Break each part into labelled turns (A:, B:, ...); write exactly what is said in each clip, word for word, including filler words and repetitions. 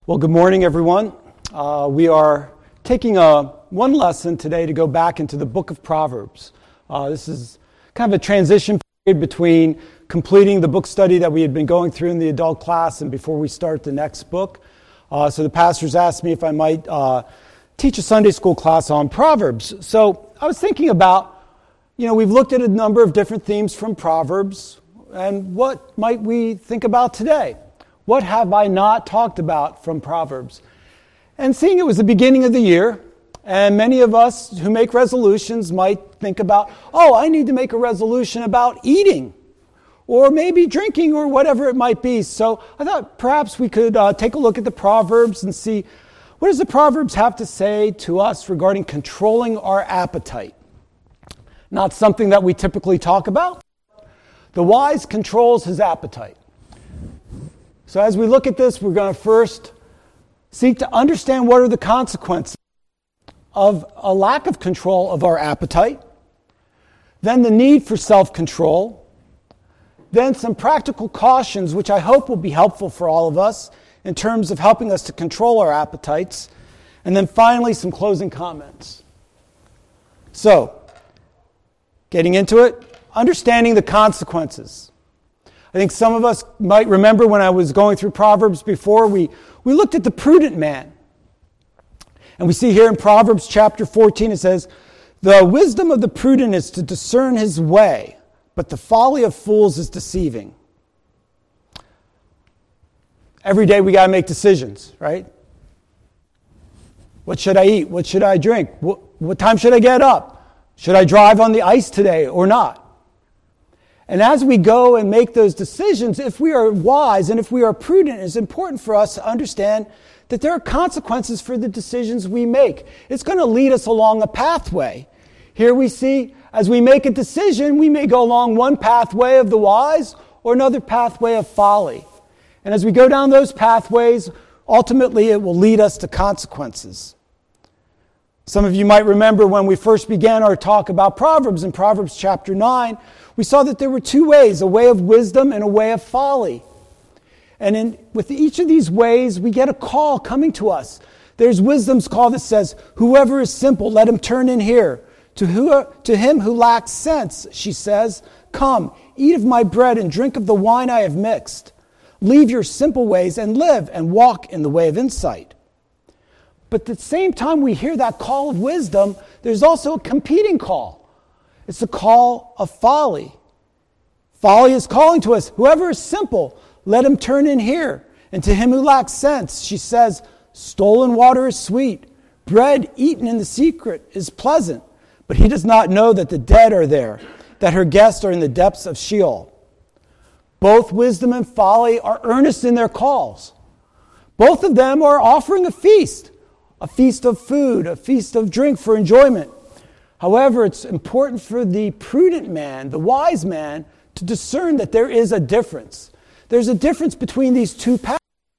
A: Well, good morning, everyone. Uh, we are taking a, one lesson today to go back into the book of Proverbs. Uh, this is kind of a transition period between completing the book study that we had been going through in the adult class and before we start the next book. Uh, so the pastors asked me if I might uh, teach a Sunday school class on Proverbs. So I was thinking about, you know, we've looked at a number of different themes from Proverbs, and what might we think about today? What have I not talked about from Proverbs? And seeing it was the beginning of the year, and many of us who make resolutions might think about, oh, I need to make a resolution about eating, or maybe drinking, or whatever it might be. So I thought perhaps we could uh, take a look at the Proverbs and see, what does the Proverbs have to say to us regarding controlling our appetite? Not something that we typically talk about. The wise controls his appetite. So as we look at this, we're going to first seek to understand what are the consequences of a lack of control of our appetite, then the need for self-control, then some practical cautions, which I hope will be helpful for all of us in terms of helping us to control our appetites, and then finally some closing comments. So, getting into it, understanding the consequences. I think some of us might remember when I was going through Proverbs before, we, we looked at the prudent man. And we see here in Proverbs chapter fourteen, it says, "The wisdom of the prudent is to discern his way, but the folly of fools is deceiving." Every day we got to make decisions, right? What should I eat? What should I drink? What, what time should I get up? Should I drive on the ice today or not? And as we go and make those decisions, if we are wise and if we are prudent, it's important for us to understand that there are consequences for the decisions we make. It's going to lead us along a pathway. Here we see, as we make a decision, we may go along one pathway of the wise or another pathway of folly. And as we go down those pathways, ultimately it will lead us to consequences. Some of you might remember when we first began our talk about Proverbs, in Proverbs chapter nine, we saw that there were two ways, a way of wisdom and a way of folly. And in, with each of these ways, we get a call coming to us. There's wisdom's call that says, "Whoever is simple, let him turn in here. To, who, to him who lacks sense," she says, "Come, eat of my bread and drink of the wine I have mixed. Leave your simple ways and live and walk in the way of insight." But at the same time we hear that call of wisdom, there's also a competing call. It's the call of folly. Folly is calling to us, "Whoever is simple, let him turn in here." And to him who lacks sense, she says, "Stolen water is sweet. Bread eaten in the secret is pleasant. But he does not know that the dead are there, that her guests are in the depths of Sheol." Both wisdom and folly are earnest in their calls. Both of them are offering a feast, a feast of food, a feast of drink for enjoyment. However, it's important for the prudent man, the wise man, to discern that there is a difference. There's a difference between these two paths.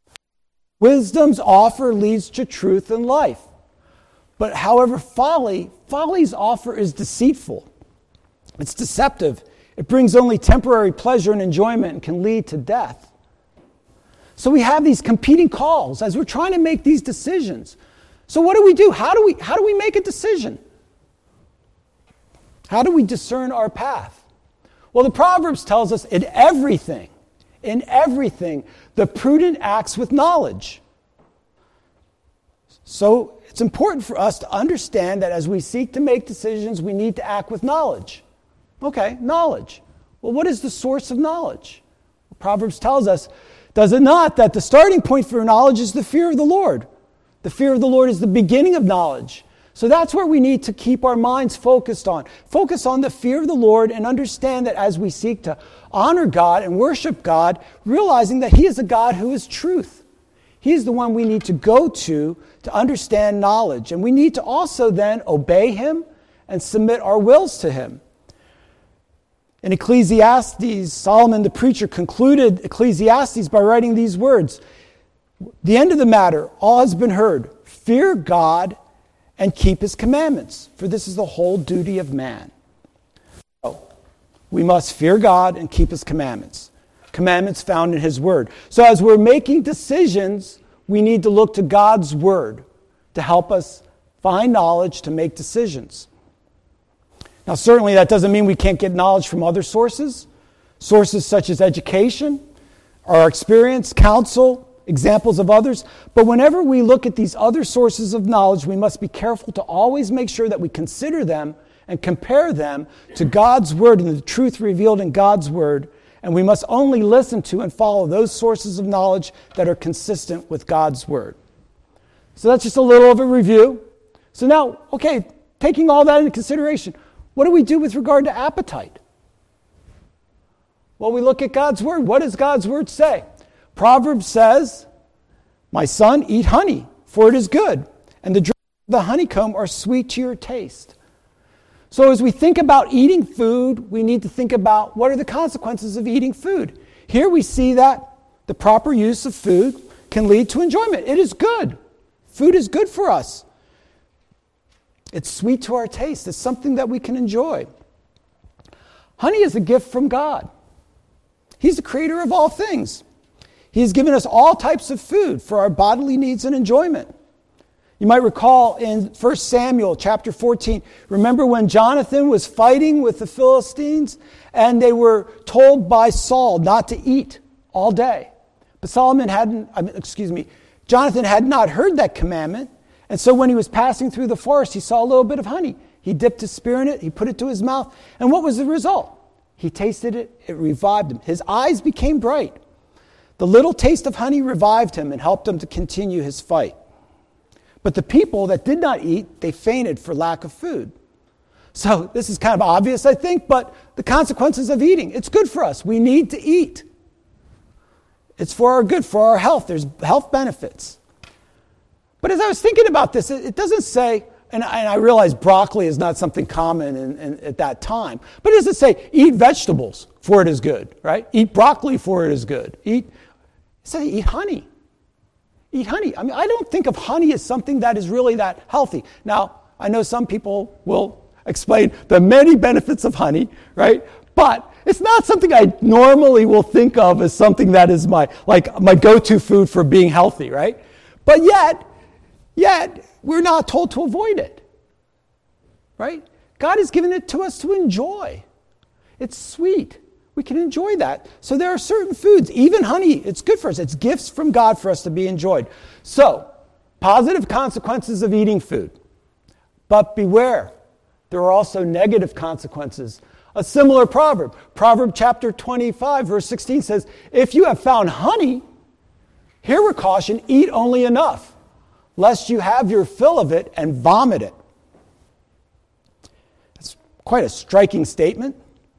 A: Wisdom's offer leads to truth and life. But however, folly, folly's offer is deceitful. It's deceptive. It brings only temporary pleasure and enjoyment and can lead to death. So we have these competing calls as we're trying to make these decisions. So what do we do? How do we, how do we make a decision? How do we discern our path? Well, the Proverbs tells us in everything, in everything, the prudent acts with knowledge. So it's important for us to understand that as we seek to make decisions, we need to act with knowledge. Okay, knowledge. Well, what is the source of knowledge? Well, Proverbs tells us, does it not, that the starting point for knowledge is the fear of the Lord? The fear of the Lord is the beginning of knowledge. So that's where we need to keep our minds focused on. Focus on the fear of the Lord and understand that as we seek to honor God and worship God, realizing that He is a God who is truth. He is the one we need to go to to understand knowledge. And we need to also then obey Him and submit our wills to Him. In Ecclesiastes, Solomon the preacher concluded Ecclesiastes by writing these words, "The end of the matter, all has been heard. Fear God and keep His commandments, for this is the whole duty of man." So, we must fear God and keep His commandments. Commandments found in His Word. So as we're making decisions, we need to look to God's Word to help us find knowledge to make decisions. Now, certainly that doesn't mean we can't get knowledge from other sources, sources such as education, our experience, counsel, examples of others. But whenever we look at these other sources of knowledge, we must be careful to always make sure that we consider them and compare them to God's Word and the truth revealed in God's Word. And we must only listen to and follow those sources of knowledge that are consistent with God's Word. So that's just a little of a review. So now, okay, taking all that into consideration, what do we do with regard to appetite? Well, we look at God's Word. What does God's Word say? Proverbs says, "My son, eat honey, for it is good, and the drops of the honeycomb are sweet to your taste." So as we think about eating food, we need to think about what are the consequences of eating food. Here we see that the proper use of food can lead to enjoyment. It is good. Food is good for us. It's sweet to our taste. It's something that we can enjoy. Honey is a gift from God. He's the creator of all things. He has given us all types of food for our bodily needs and enjoyment. You might recall in First Samuel chapter fourteen, remember when Jonathan was fighting with the Philistines and they were told by Saul not to eat all day. But Solomon hadn't, I mean, excuse me, Jonathan had not heard that commandment. And so when he was passing through the forest, he saw a little bit of honey. He dipped his spear in it, he put it to his mouth. And what was the result? He tasted it, it revived him. His eyes became bright. The little taste of honey revived him and helped him to continue his fight. But the people that did not eat, they fainted for lack of food. So this is kind of obvious, I think, but the consequences of eating. It's good for us. We need to eat. It's for our good, for our health. There's health benefits. But as I was thinking about this, it doesn't say, and I, and I realize broccoli is not something common in, in, at that time, but it doesn't say eat vegetables for it is good, right? Eat broccoli for it is good. Eat, it says eat honey. Eat honey. I mean, I don't think of honey as something that is really that healthy. Now, I know some people will explain the many benefits of honey, right? But it's not something I normally will think of as something that is my like my go-to food for being healthy, right? But yet, yet we're not told to avoid it, right? God has given it to us to enjoy. It's sweet. We can enjoy that. So there are certain foods, even honey, it's good for us. It's gifts from God for us to be enjoyed. So, positive consequences of eating food. But beware, there are also negative consequences. A similar proverb, Proverb chapter twenty-five, verse sixteen says, "If you have found honey, hear a caution, eat only enough, lest you have your fill of it and vomit it." That's quite a striking statement.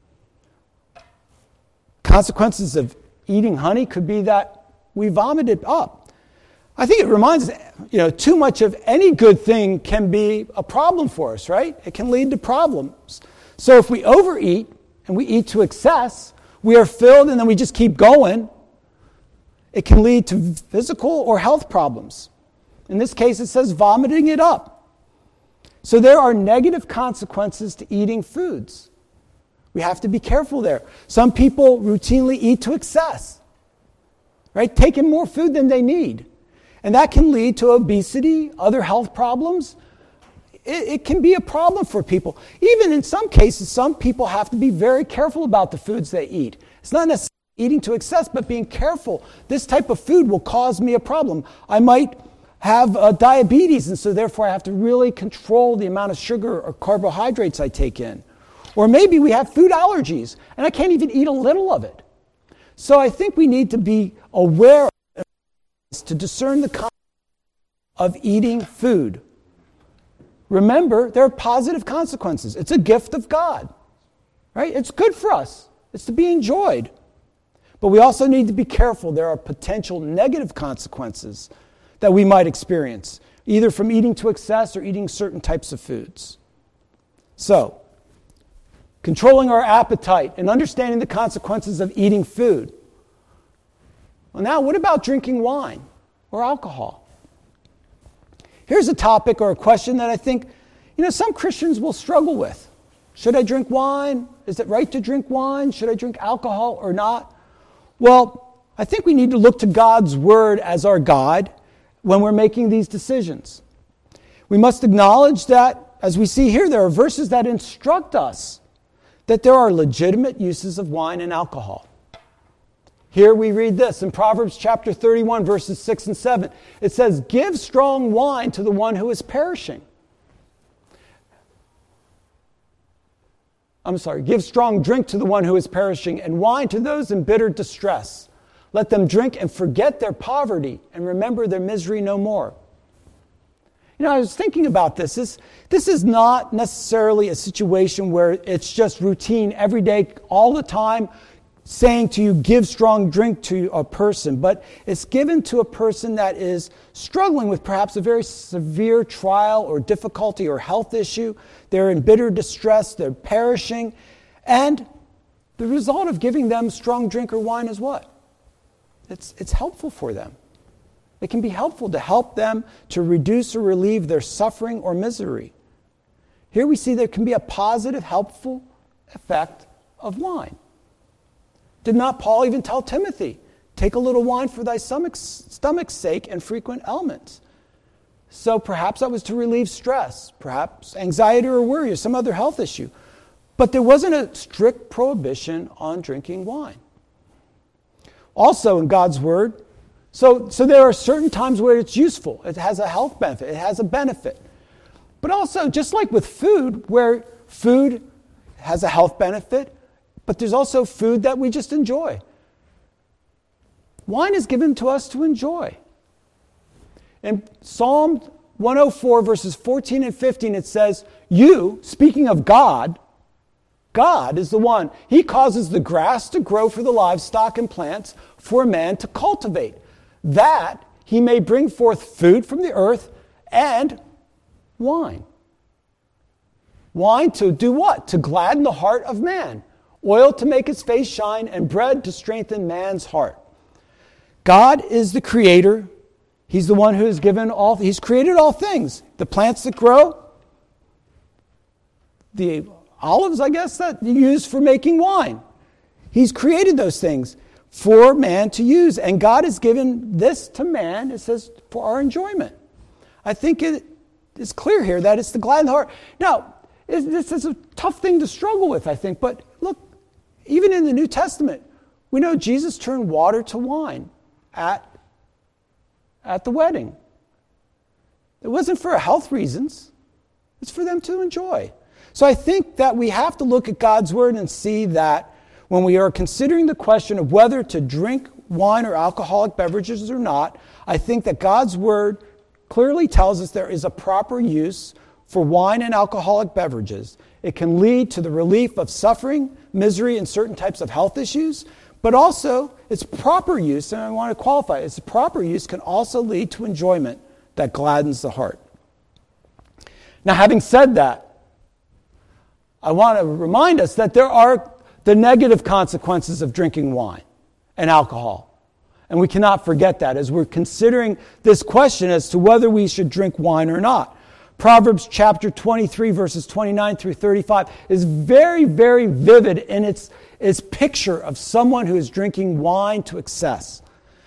A: Consequences of eating honey could be that we vomit it up. I think it reminds us, you know, too much of any good thing can be a problem for us, right? It can lead to problems. So if we overeat and we eat to excess, we are filled and then we just keep going, it can lead to physical or health problems. In this case, it says vomiting it up. So there are negative consequences to eating foods. We have to be careful there. Some people routinely eat to excess, right? Taking more food than they need. And that can lead to obesity, other health problems. It, it can be a problem for people. Even in some cases, some people have to be very careful about the foods they eat. It's not necessarily eating to excess, but being careful. This type of food will cause me a problem. I might have uh, diabetes, and so therefore I have to really control the amount of sugar or carbohydrates I take in. Or maybe we have food allergies, and I can't even eat a little of it. So I think we need to be aware of to discern the consequences of eating food. Remember, there are positive consequences. It's a gift of God, right? It's good for us. It's to be enjoyed. But we also need to be careful. There are potential negative consequences that we might experience, either from eating to excess or eating certain types of foods. So, controlling our appetite and understanding the consequences of eating food. Well, now, what about drinking wine or alcohol? Here's a topic or a question that I think, you know, some Christians will struggle with. Should I drink wine? Is it right to drink wine? Should I drink alcohol or not? Well, I think we need to look to God's Word as our guide when we're making these decisions. We must acknowledge that, as we see here, there are verses that instruct us that there are legitimate uses of wine and alcohol. Here we read this in Proverbs chapter thirty-one, verses six and seven. It says, "Give strong wine to the one who is perishing." I'm sorry, "Give strong drink to the one who is perishing, and wine to those in bitter distress. Let them drink and forget their poverty, and remember their misery no more." You know, I was thinking about this. This, this is not necessarily a situation where it's just routine every day, all the time, saying to you, give strong drink to a person, but it's given to a person that is struggling with perhaps a very severe trial or difficulty or health issue. They're in bitter distress, they're perishing, and the result of giving them strong drink or wine is what? It's, it's helpful for them. It can be helpful to help them to reduce or relieve their suffering or misery. Here we see there can be a positive, helpful effect of wine. Did not Paul even tell Timothy, take a little wine for thy stomach's, stomach's sake and frequent ailments? So perhaps that was to relieve stress, perhaps anxiety or worry or some other health issue. But there wasn't a strict prohibition on drinking wine. Also in God's Word, so, so there are certain times where it's useful. It has a health benefit. It has a benefit. But also, just like with food, where food has a health benefit, but there's also food that we just enjoy. Wine is given to us to enjoy. In Psalm one oh four, verses fourteen and fifteen, it says, "You," speaking of God, God is the one. He causes the grass to grow for the livestock and plants for man to cultivate, that he may bring forth food from the earth and wine. Wine to do what? To gladden the heart of man. Oil to make his face shine, and bread to strengthen man's heart. God is the creator. He's the one who has given all, he's created all things. The plants that grow, the olives, I guess, that you use for making wine. He's created those things for man to use. And God has given this to man, it says, for our enjoyment. I think it is clear here that it's the gladden the heart. Now, this is a tough thing to struggle with, I think. But look, even in the New Testament, we know Jesus turned water to wine at, at the wedding. It wasn't for health reasons. It's for them to enjoy. So I think that we have to look at God's Word and see that when we are considering the question of whether to drink wine or alcoholic beverages or not, I think that God's Word clearly tells us there is a proper use for wine and alcoholic beverages. It can lead to the relief of suffering, misery, and certain types of health issues, but also its proper use, and I want to qualify, its proper use can also lead to enjoyment that gladdens the heart. Now, having said that, I want to remind us that there are the negative consequences of drinking wine and alcohol. And we cannot forget that as we're considering this question as to whether we should drink wine or not. Proverbs chapter twenty-three, verses twenty-nine through thirty-five is very, very vivid in its, its picture of someone who is drinking wine to excess.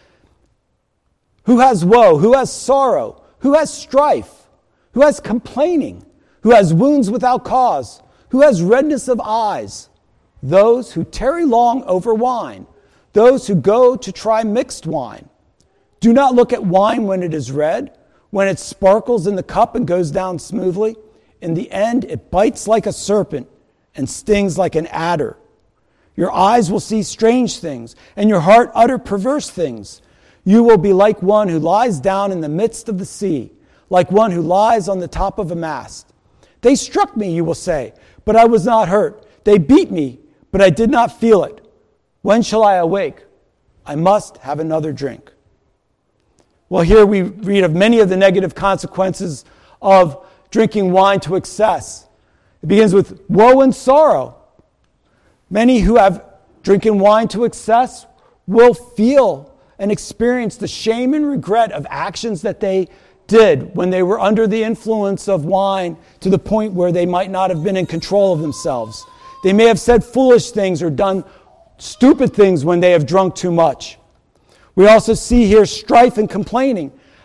A: Who has woe, who has sorrow, who has strife, who has complaining, who has wounds without cause, who has redness of eyes, those who tarry long over wine, those who go to try mixed wine. Do not look at wine when it is red, when it sparkles in the cup and goes down smoothly. In the end, it bites like a serpent and stings like an adder. Your eyes will see strange things, and your heart utter perverse things. You will be like one who lies down in the midst of the sea, like one who lies on the top of a mast. They struck me, you will say, but I was not hurt. They beat me, but I did not feel it. When shall I awake? I must have another drink. Well, here we read of many of the negative consequences of drinking wine to excess. It begins with woe and sorrow. Many who have drinking wine to excess will feel and experience the shame and regret of actions that they did when they were under the influence of wine to the point where they might not have been in control of themselves. They may have said foolish things or done stupid things when they have drunk too much. We also see here strife and complaining.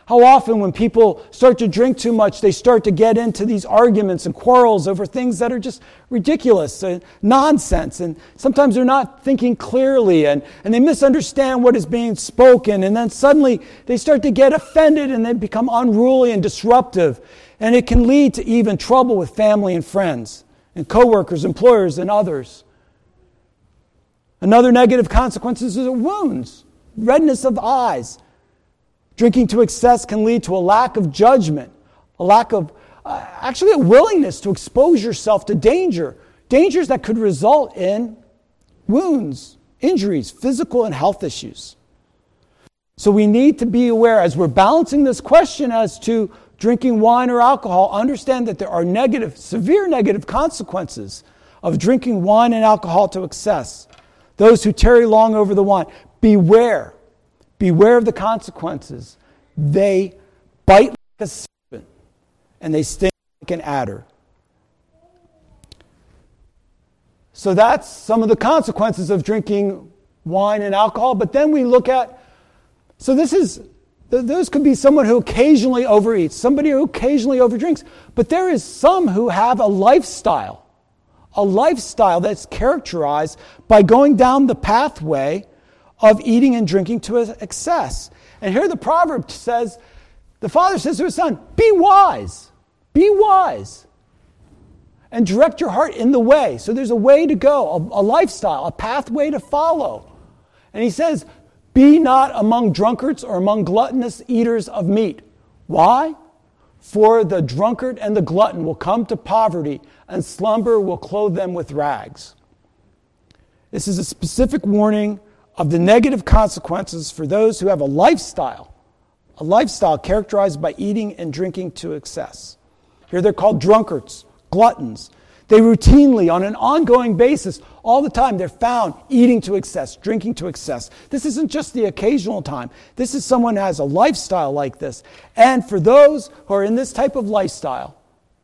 A: How often when people start to drink too much, they start to get into these arguments and quarrels over things that are just ridiculous and nonsense. And sometimes they're not thinking clearly and, and they misunderstand what is being spoken. And then suddenly they start to get offended and they become unruly and disruptive. And it can lead to even trouble with family and friends and coworkers, employers, and others. Another negative consequence is wounds, redness of eyes. Drinking to excess can lead to a lack of judgment, a lack of, uh, actually a willingness to expose yourself to danger, dangers that could result in wounds, injuries, physical and health issues. So we need to be aware as we're balancing this question as to drinking wine or alcohol, understand that there are negative, severe negative consequences of drinking wine and alcohol to excess. Those who tarry long over the wine, beware. Beware of the consequences. They bite like a serpent, and they sting like an adder. So that's some of the consequences of drinking wine and alcohol. But then we look at, so this is, those could be someone who occasionally overeats, somebody who occasionally overdrinks. But there is some who have a lifestyle, a lifestyle that's characterized by going down the pathway of eating and drinking to excess. And here the proverb says, the father says to his son, be wise, be wise, and direct your heart in the way. So there's a way to go, a, a lifestyle, a pathway to follow. And he says, be not among drunkards or among gluttonous eaters of meat. Why? For the drunkard and the glutton will come to poverty, and slumber will clothe them with rags. This is a specific warning of the negative consequences for those who have a lifestyle, a lifestyle characterized by eating and drinking to excess. Here they're called drunkards, gluttons. They routinely, on an ongoing basis, all the time, they're found eating to excess, drinking to excess. This isn't just the occasional time. This is someone who has a lifestyle like this. And for those who are in this type of lifestyle,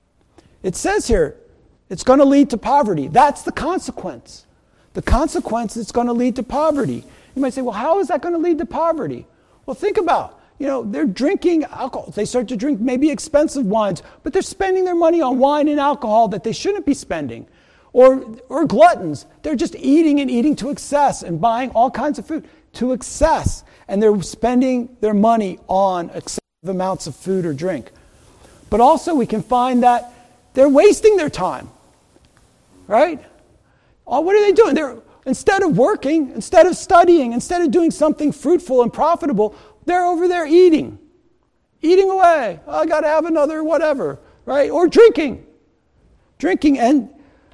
A: it says here, it's going to lead to poverty. That's the consequence. The consequence is going to lead to poverty. You might say, well, how is that going to lead to poverty? Well, think about, you know, they're drinking alcohol. They start to drink maybe expensive wines, but they're spending their money on wine and alcohol that they shouldn't be spending. Or, or gluttons. They're just eating and eating to excess and buying all kinds of food to excess. And they're spending their money on excessive amounts of food or drink. But also we can find that they're wasting their time. Right? Oh, what are they doing? They're instead of working, instead of studying, instead of doing something fruitful and profitable, they're over there eating. Eating away. Oh, I got to have another whatever, right? Or drinking. Drinking. And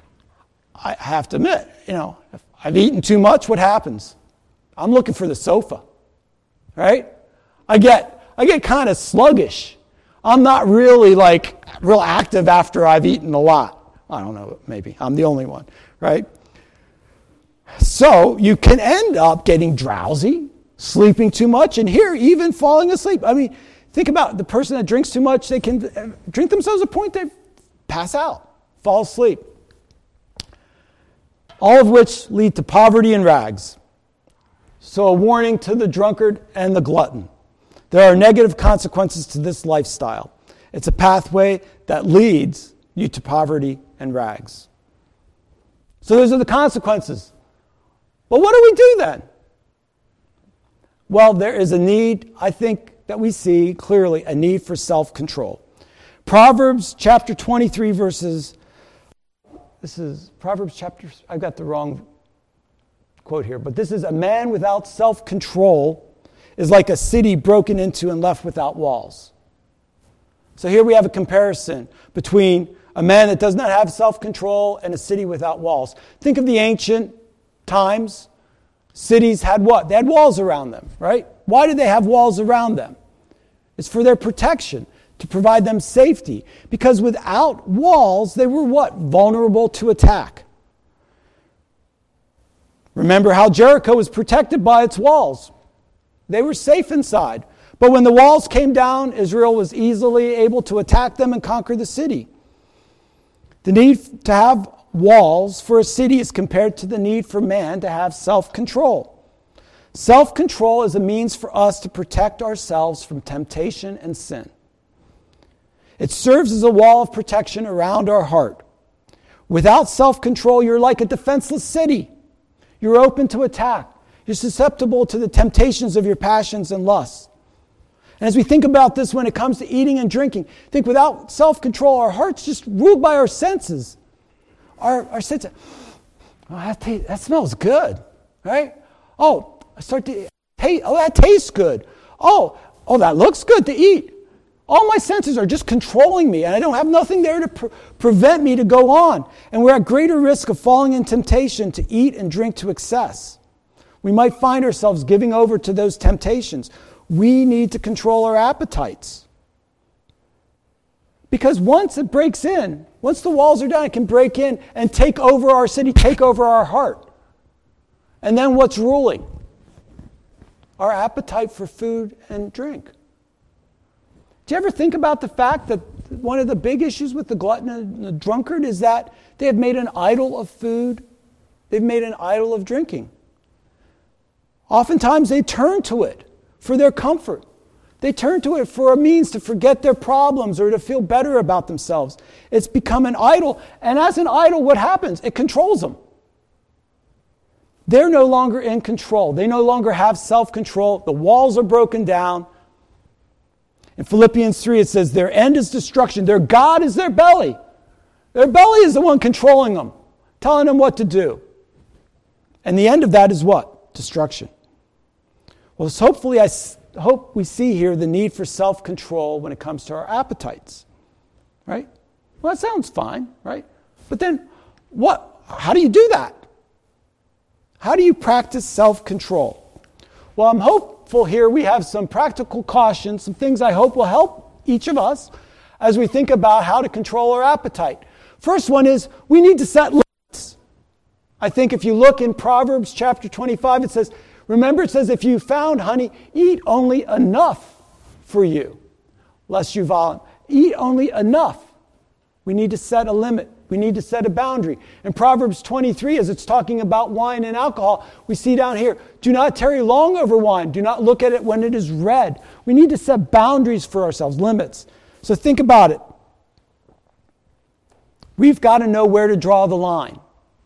A: I have to admit, you know, if I've eaten too much, what happens? I'm looking for the sofa, right? I get, I get kind of sluggish. I'm not really like real active after I've eaten a lot. I don't know, maybe I'm the only one, right? So you can end up getting drowsy, sleeping too much, and here even falling asleep. I mean, think about the person that drinks too much, they can drink themselves to a point they pass out, fall asleep. All of which lead to poverty and rags. So a warning to the drunkard and the glutton. There are negative consequences to this lifestyle. It's a pathway that leads you to poverty and rags. So those are the consequences. But what do we do then? Well, there is a need, I think, that we see clearly, a need for self-control. Proverbs chapter twenty-three, verses, this is Proverbs chapter, I've got the wrong quote here, but this is, a man without self-control is like a city broken into and left without walls. So here we have a comparison between a man that does not have self-control and a city without walls. Think of the ancient times. Cities had what? They had walls around them, right? Why did they have walls around them? It's for their protection, to provide them safety. Because without walls, they were what? Vulnerable to attack. Remember how Jericho was protected by its walls. They were safe inside. But when the walls came down, Israel was easily able to attack them and conquer the city. The need to have walls for a city is compared to the need for man to have self-control. Self-control is a means for us to protect ourselves from temptation and sin. It serves as a wall of protection around our heart. Without self-control, you're like a defenseless city. You're open to attack. You're susceptible to the temptations of your passions and lusts. And as we think about this when it comes to eating and drinking, think without self-control, our heart's just ruled by our senses. Our, our senses, oh, that, tastes, that smells good, right? Oh, I start to taste, oh, that tastes good. Oh, oh, that looks good to eat. All my senses are just controlling me, and I don't have nothing there to pre- prevent me to go on. And we're at greater risk of falling in temptation to eat and drink to excess. We might find ourselves giving over to those temptations. We need to control our appetites. Because once it breaks in, once the walls are down, it can break in and take over our city, take over our heart. And then what's ruling? Our appetite for food and drink. Do you ever think about the fact that one of the big issues with the glutton and the drunkard is that they have made an idol of food? They've made an idol of drinking. Oftentimes they turn to it for their comfort. They turn to it for a means to forget their problems or to feel better about themselves. It's become an idol, and as an idol, what happens? It controls them. They're no longer in control. They no longer have self-control. The walls are broken down. In Philippians three, it says, their end is destruction. Their God is their belly. Their belly is the one controlling them, telling them what to do. And the end of that is what? Destruction. Well, so hopefully I hope we see here the need for self-control when it comes to our appetites. Right? Well, that sounds fine, right? But then, what? How do you do that? How do you practice self-control? Well, I'm hopeful here we have some practical cautions, some things I hope will help each of us as we think about how to control our appetite. First one is we need to set limits. I think if you look in Proverbs chapter twenty-five, it says, remember it says, if you found honey, eat only enough for you, lest you vomit. Eat only enough. We need to set a limit. We need to set a boundary. In Proverbs twenty-three, as it's talking about wine and alcohol, we see down here, do not tarry long over wine. Do not look at it when it is red. We need to set boundaries for ourselves, limits. So think about it. We've got to know where to draw the line.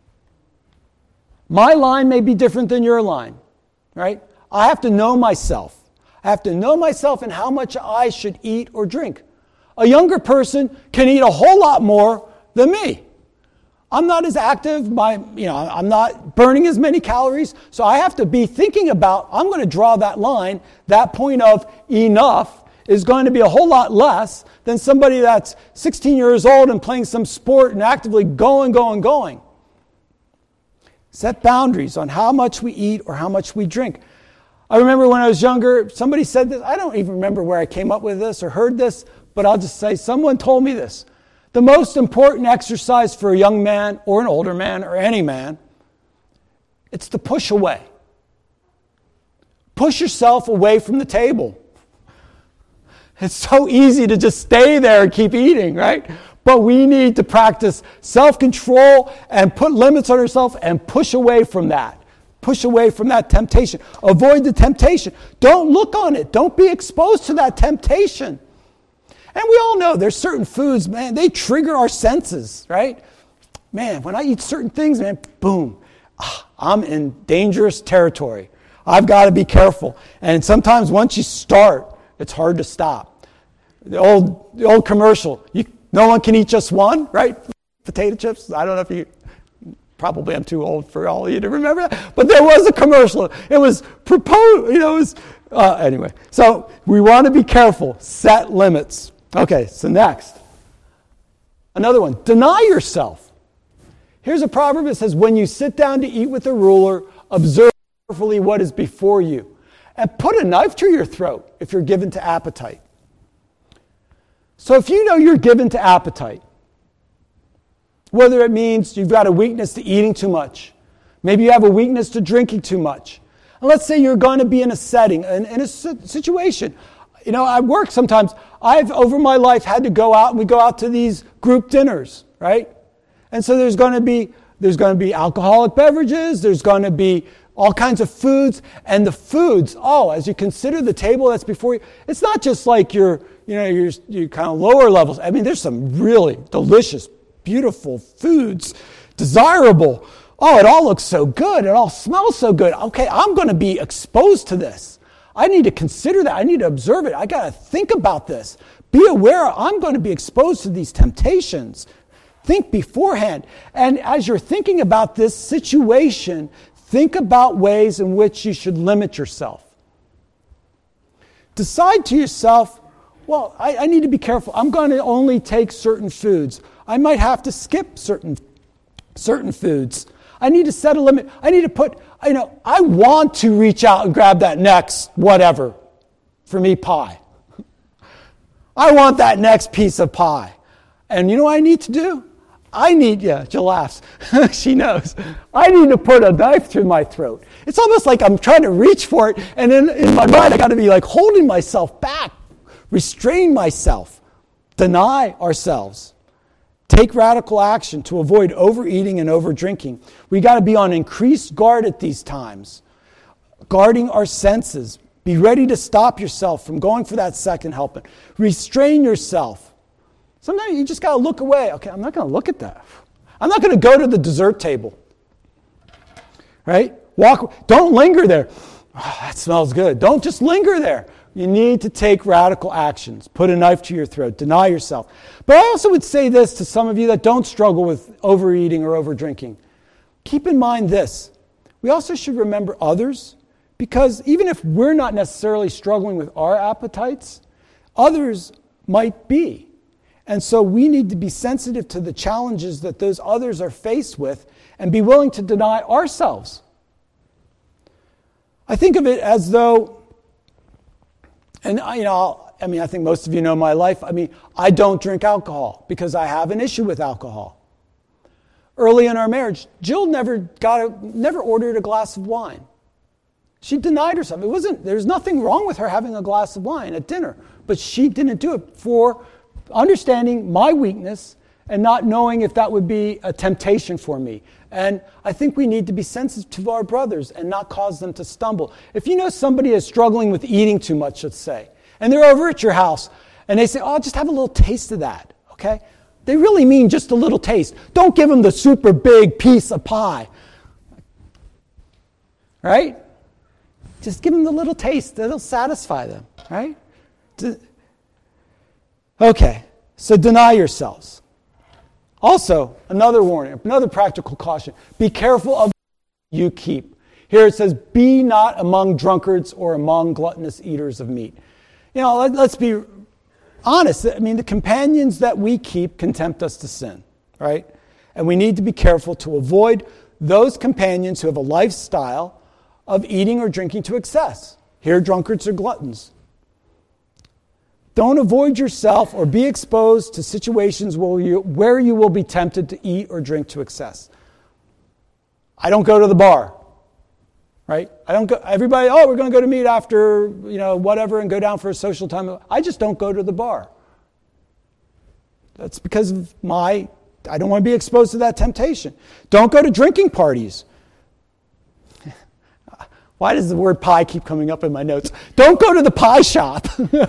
A: My line may be different than your line, right? I have to know myself. I have to know myself and how much I should eat or drink. A younger person can eat a whole lot more than me. I'm not as active, my, you know, I'm not burning as many calories, so I have to be thinking about, I'm going to draw that line, that point of enough is going to be a whole lot less than somebody that's sixteen years old and playing some sport and actively going, going, going. Set boundaries on how much we eat or how much we drink. I remember when I was younger, somebody said this, I don't even remember where I came up with this or heard this, but I'll just say someone told me this. The most important exercise for a young man or an older man or any man, it's to push away. Push yourself away from the table. It's so easy to just stay there and keep eating, right? But we need to practice self-control and put limits on ourselves and push away from that. Push away from that temptation. Avoid the temptation. Don't look on it. Don't be exposed to that temptation. And we all know there's certain foods, man, they trigger our senses, right? Man, when I eat certain things, man, boom, I'm in dangerous territory. I've got to be careful. And sometimes once you start, it's hard to stop. The old the old commercial, you, no one can eat just one, right? Potato chips, I don't know if you, probably I'm too old for all of you to remember that, but there was a commercial. It was proposed, you know, it was, uh, anyway. So we want to be careful, set limits. Okay, so next. Another one, deny yourself. Here's a proverb that says, when you sit down to eat with a ruler, observe carefully what is before you, and put a knife to your throat if you're given to appetite. So if you know you're given to appetite, whether it means you've got a weakness to eating too much, maybe you have a weakness to drinking too much, and let's say you're going to be in a setting, in, in a situation. You know, I work sometimes. I've, over my life, had to go out, and we go out to these group dinners, right? And so there's going to be there's going to be alcoholic beverages. There's going to be all kinds of foods, and the foods, oh, as you consider the table that's before you, it's not just like your, you know, your, your kind of lower levels. I mean, there's some really delicious, beautiful foods, desirable. Oh, it all looks so good. It all smells so good. Okay, I'm going to be exposed to this. I need to consider that. I need to observe it. I got to think about this. Be aware I'm going to be exposed to these temptations. Think beforehand. And as you're thinking about this situation, think about ways in which you should limit yourself. Decide to yourself, well, I, I need to be careful. I'm going to only take certain foods. I might have to skip certain, certain foods. I need to set a limit. I need to put, you know, I want to reach out and grab that next whatever, for me, pie. I want that next piece of pie. And you know what I need to do? I need, yeah, Jill laughs. She knows. I need to put a knife through my throat. It's almost like I'm trying to reach for it, and in, in my mind I got to be like holding myself back, restrain myself, deny ourselves. Take radical action to avoid overeating and overdrinking. We got to be on increased guard at these times, guarding our senses. Be ready to stop yourself from going for that second helping. Restrain yourself. Sometimes you just got to look away. Okay, I'm not going to look at that. I'm not going to go to the dessert table. Right? Walk. Don't linger there. Oh, that smells good. Don't just linger there. You need to take radical actions. Put a knife to your throat. Deny yourself. But I also would say this to some of you that don't struggle with overeating or overdrinking. Keep in mind this. We also should remember others, because even if we're not necessarily struggling with our appetites, others might be. And so we need to be sensitive to the challenges that those others are faced with and be willing to deny ourselves. I think of it as though, and you know, I mean, I think most of you know my life. I mean, I don't drink alcohol because I have an issue with alcohol. Early in our marriage, Jill never got a, never ordered a glass of wine. She denied herself. It wasn't, there's nothing wrong with her having a glass of wine at dinner, but she didn't do it for understanding my weakness and not knowing if that would be a temptation for me. And I think we need to be sensitive to our brothers and not cause them to stumble. If you know somebody is struggling with eating too much, let's say, and they're over at your house, and they say, oh, just have a little taste of that, okay? They really mean just a little taste. Don't give them the super big piece of pie, right? Just give them the little taste. That'll satisfy them, right? Okay, so deny yourselves. Also, another warning, another practical caution. Be careful of you keep. Here it says, be not among drunkards or among gluttonous eaters of meat. You know, let, let's be honest. I mean, the companions that we keep can tempt us to sin, right? And we need to be careful to avoid those companions who have a lifestyle of eating or drinking to excess. Here, drunkards or gluttons. Don't avoid yourself or be exposed to situations where you, where you will be tempted to eat or drink to excess. I don't go to the bar, right? I don't go, everybody, oh, we're going to go to meet after, you know, whatever and go down for a social time. I just don't go to the bar. That's because of my, I don't want to be exposed to that temptation. Don't go to drinking parties. Why does the word pie keep coming up in my notes? Don't go to the pie shop.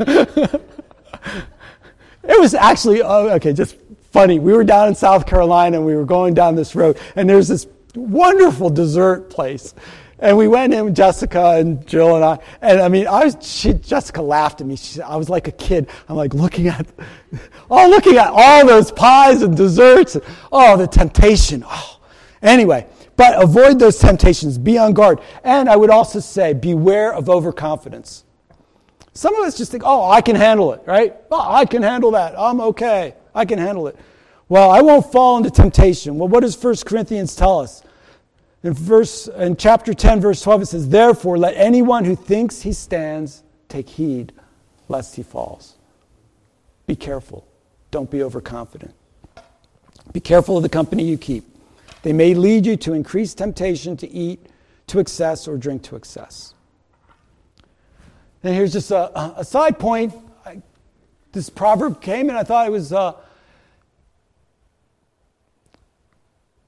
A: It was actually, oh, okay, just funny. We were down in South Carolina and we were going down this road, and there's this wonderful dessert place. And we went in with Jessica and Jill and I, and I mean, I was, she, Jessica laughed at me. She said, I was like a kid. I'm like looking at, oh, looking at all those pies and desserts. And, oh, the temptation. Oh. Anyway, but avoid those temptations. Be on guard. And I would also say, beware of overconfidence. Some of us just think, oh, I can handle it, right? Oh, I can handle that. I'm okay. I can handle it. Well, I won't fall into temptation. Well, what does First Corinthians tell us? In verse, in chapter ten, verse twelve, it says, therefore, let anyone who thinks he stands take heed, lest he falls. Be careful. Don't be overconfident. Be careful of the company you keep. They may lead you to increased temptation to eat to excess or drink to excess. And here's just a, a side point. I, this proverb came and I thought it was uh,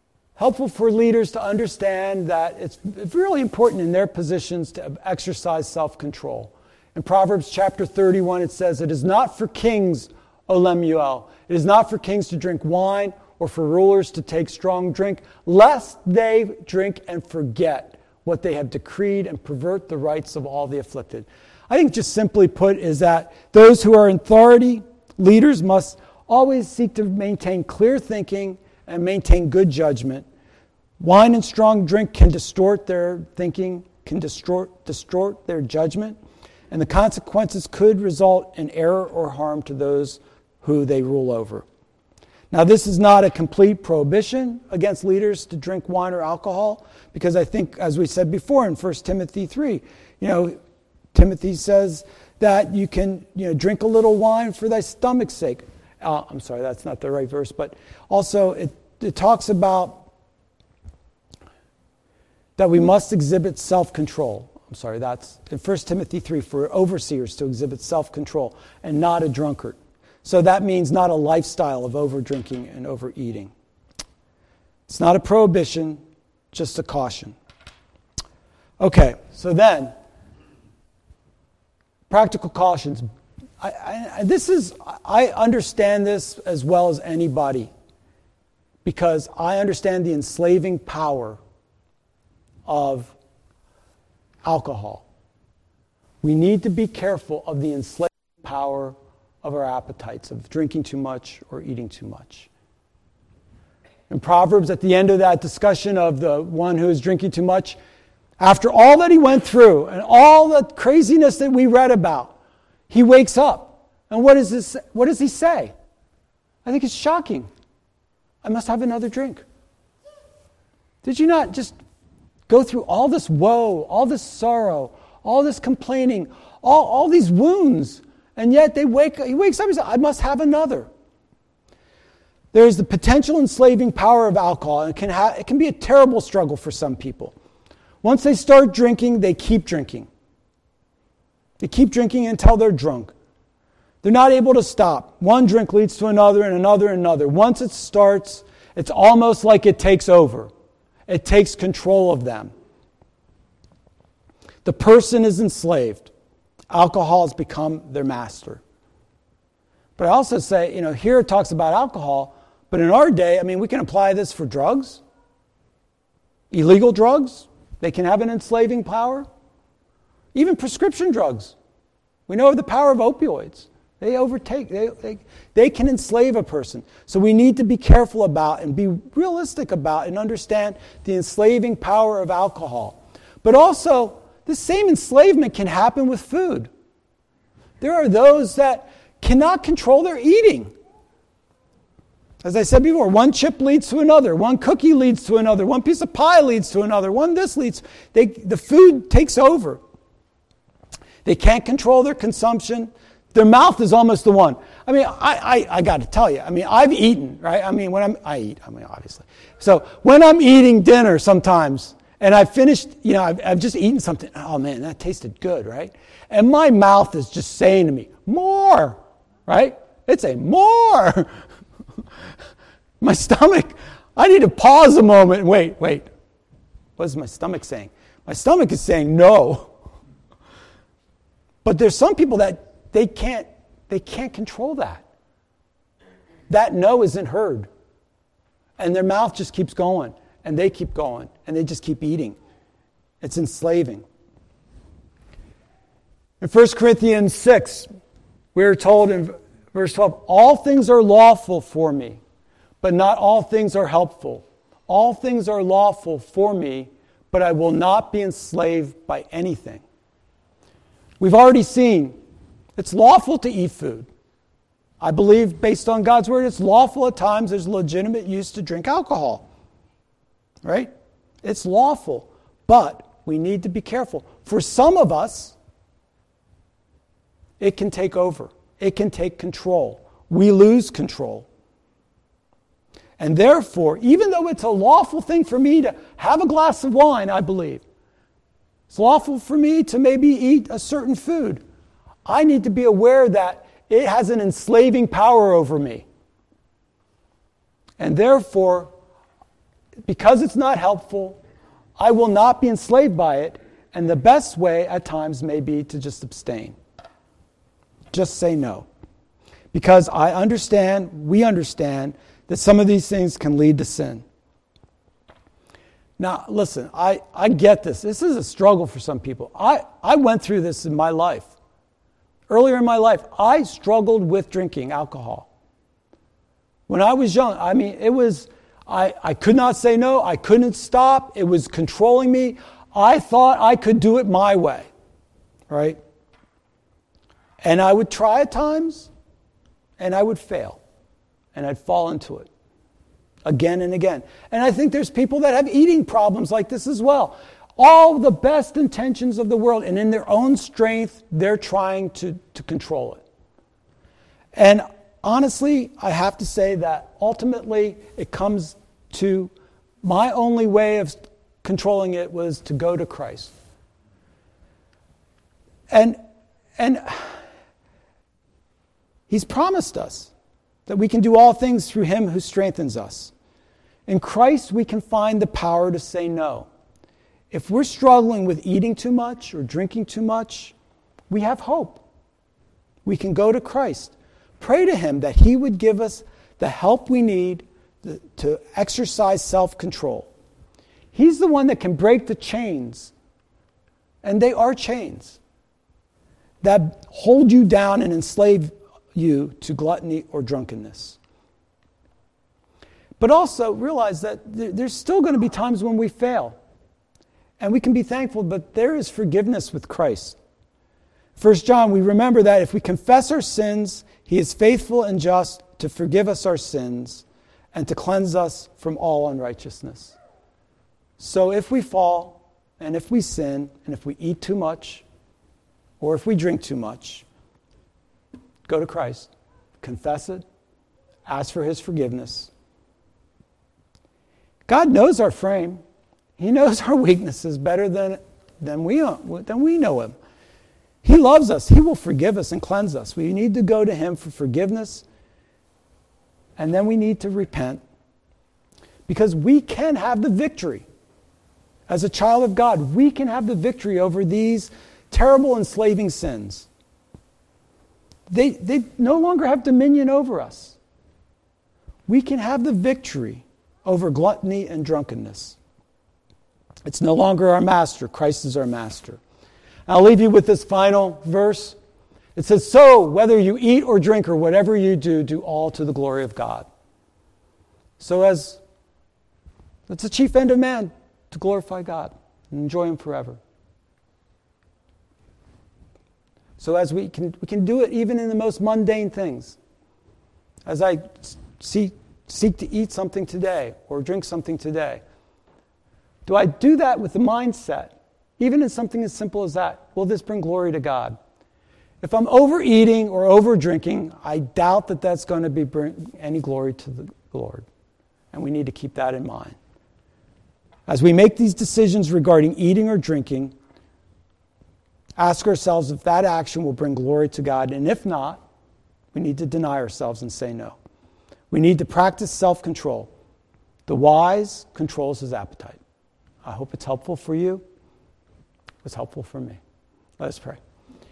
A: helpful for leaders to understand that it's really important in their positions to exercise self-control. In Proverbs chapter thirty-one, it says, "It is not for kings, O Lemuel, it is not for kings to drink wine or for rulers to take strong drink, lest they drink and forget what they have decreed and pervert the rights of all the afflicted." I think just simply put is that those who are in authority, leaders, must always seek to maintain clear thinking and maintain good judgment. Wine and strong drink can distort their thinking, can distort, distort their judgment, and the consequences could result in error or harm to those who they rule over. Now, this is not a complete prohibition against leaders to drink wine or alcohol, because I think, as we said before in First Timothy three, you know, Timothy says that you can, you know, drink a little wine for thy stomach's sake. Uh, I'm sorry, that's not the right verse, but also it, it talks about that we must exhibit self-control. I'm sorry, that's in First Timothy three, for overseers to exhibit self-control and not a drunkard. So that means not a lifestyle of over-drinking and overeating. It's not a prohibition, just a caution. Okay, so then, practical cautions. I, I, this is, I understand this as well as anybody because I understand the enslaving power of alcohol. We need to be careful of the enslaving power of our appetites, of drinking too much or eating too much. In Proverbs, at the end of that discussion of the one who is drinking too much, after all that he went through and all the craziness that we read about, he wakes up. And what, is this, what does he say? I think it's shocking. I must have another drink. Did you not just go through all this woe, all this sorrow, all this complaining, all, all these wounds, and yet they wake, he wakes up and says, I must have another. There's the potential enslaving power of alcohol, and it can, ha- it can be a terrible struggle for some people. Once they start drinking, they keep drinking. They keep drinking until they're drunk. They're not able to stop. One drink leads to another and another and another. Once it starts, it's almost like it takes over. It takes control of them. The person is enslaved. Alcohol has become their master. But I also say, you know, here it talks about alcohol, but in our day, I mean, we can apply this for drugs. Illegal drugs, they can have an enslaving power. Even prescription drugs. We know of the power of opioids. They overtake, they, they, they can enslave a person. So we need to be careful about and be realistic about and understand the enslaving power of alcohol. But also, the same enslavement can happen with food. There are those that cannot control their eating. As I said before, one chip leads to another, one cookie leads to another, one piece of pie leads to another, one this leads, they, the food takes over. They can't control their consumption. Their mouth is almost the one. I mean, I, I, I got to tell you, I mean, I've eaten, right? I mean, when I'm, I eat, I mean, obviously. So when I'm eating dinner sometimes, and I've finished, you know, I've, I've just eaten something, oh man, that tasted good, right? And my mouth is just saying to me, more, right? It's a more. My stomach, I need to pause a moment and wait, wait. What is my stomach saying? My stomach is saying no. But there's some people that they can't, they can't control that. That no isn't heard. And their mouth just keeps going, and they keep going, and they just keep eating. It's enslaving. In First Corinthians six, we are told in verse twelve, all things are lawful for me, but not all things are helpful. All things are lawful for me, but I will not be enslaved by anything. We've already seen it's lawful to eat food. I believe, based on God's word, it's lawful at times. There's legitimate use to drink alcohol. Right? It's lawful. But we need to be careful. For some of us, it can take over. It can take control. We lose control. And therefore, even though it's a lawful thing for me to have a glass of wine, I believe, it's lawful for me to maybe eat a certain food, I need to be aware that it has an enslaving power over me. And therefore, because it's not helpful, I will not be enslaved by it, and the best way at times may be to just abstain. Just say no. Because I understand, we understand, that some of these things can lead to sin. Now, listen, I, I get this. This is a struggle for some people. I, I went through this in my life. Earlier in my life, I struggled with drinking alcohol. When I was young, I mean, it was, I, I could not say no. I couldn't stop. It was controlling me. I thought I could do it my way, right? And I would try at times, and I would fail, and I'd fall into it again and again. And I think there's people that have eating problems like this as well. All the best intentions of the world, and in their own strength, they're trying to, to control it. And honestly, I have to say that ultimately it comes to my only way of controlling it was to go to Christ. And, and He's promised us that we can do all things through Him who strengthens us. In Christ, we can find the power to say no. If we're struggling with eating too much or drinking too much, we have hope. We can go to Christ. Pray to Him that He would give us the help we need to exercise self-control. He's the one that can break the chains, and they are chains, that hold you down and enslave you to gluttony or drunkenness. But also realize that there's still going to be times when we fail. And we can be thankful, but there is forgiveness with Christ. First John, we remember that if we confess our sins, He is faithful and just to forgive us our sins and to cleanse us from all unrighteousness. So if we fall, and if we sin, and if we eat too much, or if we drink too much, go to Christ. Confess it. Ask for His forgiveness. God knows our frame. He knows our weaknesses better than, than, we, than we know Him. He loves us. He will forgive us and cleanse us. We need to go to Him for forgiveness, and then we need to repent, because we can have the victory. As a child of God, we can have the victory over these terrible enslaving sins. They, they no longer have dominion over us. We can have the victory over gluttony and drunkenness. It's no longer our master. Christ is our master. I'll leave you with this final verse. It says, so whether you eat or drink or whatever you do, do all to the glory of God. So as that's the chief end of man, to glorify God and enjoy Him forever. So as we can we can do it even in the most mundane things. As I seek, seek to eat something today or drink something today, do I do that with the mindset, even in something as simple as that, will this bring glory to God? If I'm overeating or over-drinking, I doubt that that's going to be bring any glory to the Lord. And we need to keep that in mind. As we make these decisions regarding eating or drinking, ask ourselves if that action will bring glory to God. And if not, we need to deny ourselves and say no. We need to practice self-control. The wise controls his appetite. I hope it's helpful for you. It was helpful for me. Let us pray.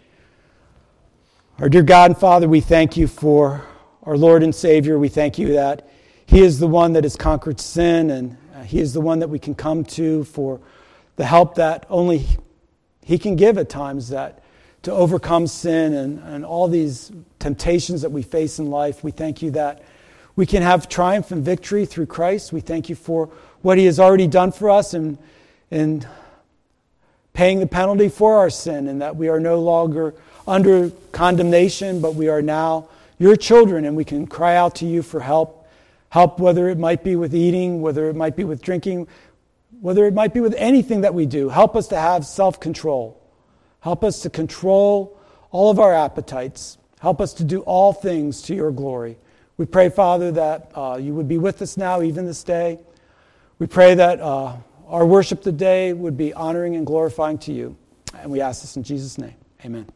A: Our dear God and Father, we thank you for our Lord and Savior. We thank you that He is the one that has conquered sin, and He is the one that we can come to for the help that only He can give at times, that to overcome sin and, and all these temptations that we face in life. We thank you that we can have triumph and victory through Christ. We thank you for what He has already done for us in, in paying the penalty for our sin, and that we are no longer under condemnation, but we are now your children, and we can cry out to you for help. Help, whether it might be with eating, whether it might be with drinking, whether it might be with anything that we do. Help us to have self-control. Help us to control all of our appetites. Help us to do all things to your glory. We pray, Father, that uh, you would be with us now, even this day. We pray that uh, our worship today would be honoring and glorifying to you. And we ask this in Jesus' name. Amen.